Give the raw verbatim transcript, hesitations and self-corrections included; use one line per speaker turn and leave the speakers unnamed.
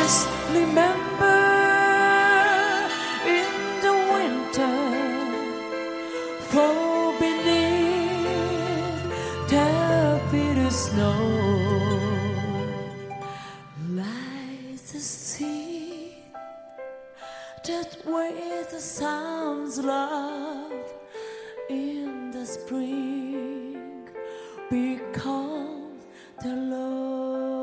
Just remember in the winter, for beneath the bitter snow lies a sea that waits the sun's love in the spring, because the love